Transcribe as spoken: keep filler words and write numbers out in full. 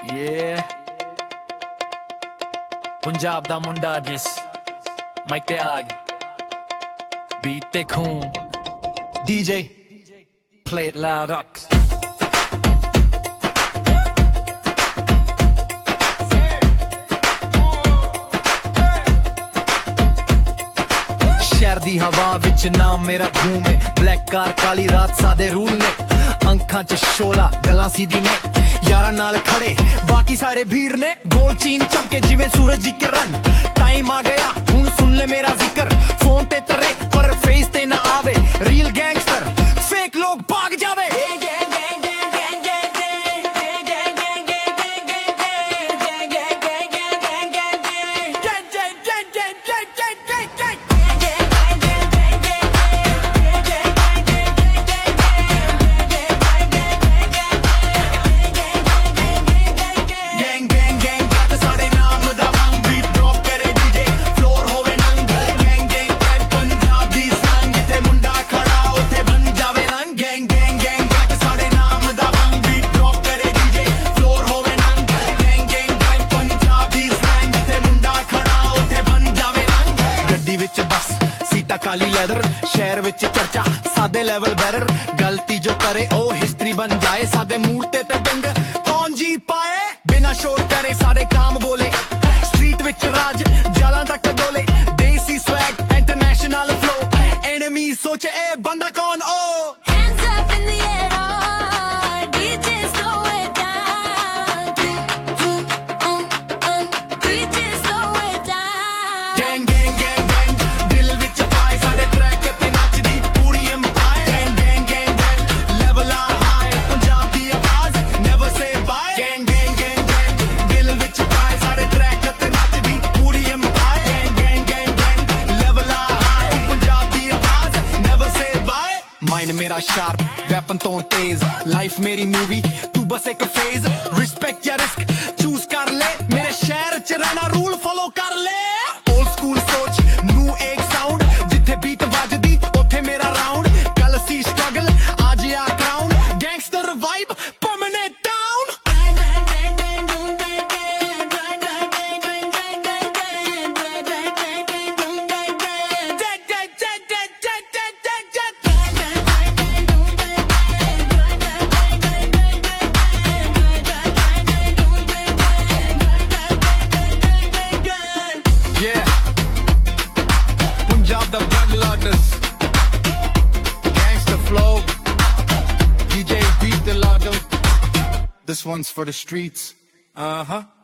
Yeah. Punjab da munda jis mic te aag beat te khoon D J play it loud up शहर दी हवा विच नाम मेरा घूमे black car काली रात सादे रूल ने अंखां च शोला गलां सीधी ने यारा नाल खड़े बाकी सारे भीड़ ने गोल चीन चमके जिवें सूरज दी किरण टाइम आ गया हुण सुन ले मेरा जिक्र फोन ते तरे पर फेस ते ना आवे रियल गैंगस्टर फेक लोग भाग जावे काली लेदर शहर विच चर्चा सादे लेवल बैरर गलती जो करे ओ हिस्ट्री बन जाए सादे मूड ते ते बिंग कौन जी पाए बिना शोर करे सारे काम बोले स्ट्रीट विच राज जाला तक डोले देसी स्वैग इंटरनेशनल फ्लो एनिमी सोचे ए बंदा कौन ओ hands up in the air oh, D J slow it down D J slow it down gang gang gang gang दिल विच पाए साडे ट्रैक ते नचदी पूरी empire gang gang gang gang level आ high पंजाब दी आवाज never say bye gang gang gang gang दिल विच पाए साडे ट्रैक ते नचदी पूरी empire gang gang gang gang level आ high पंजाब दी आवाज never say bye माइंड मेरा शार्प वेपन तो तेज लाइफ मेरी मूवी तू बस एक फेज रिस्पेक्ट या रिस्क चूज कर ले मेरे शहर च रहना रूल फॉलो कर ले ओल्ड स्कूल सोच न्यू एक साउंड जिथे बीट वजदी उथे मेरा राउंड कल सी स्ट्रगल आज आ crown gangster vibe permanent down Yeah, Punjab the bloodluckers, gangsta flow, D J beat the lotto. This one's for the streets. Uh huh.